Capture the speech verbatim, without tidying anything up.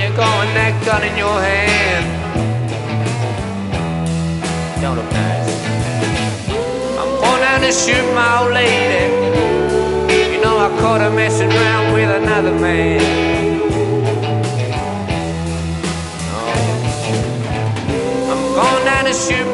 you got that gun in your hand. Don't look nice. I'm going down to shoot my old lady. You know I caught her messing around with another man. Oh. I'm going down to shoot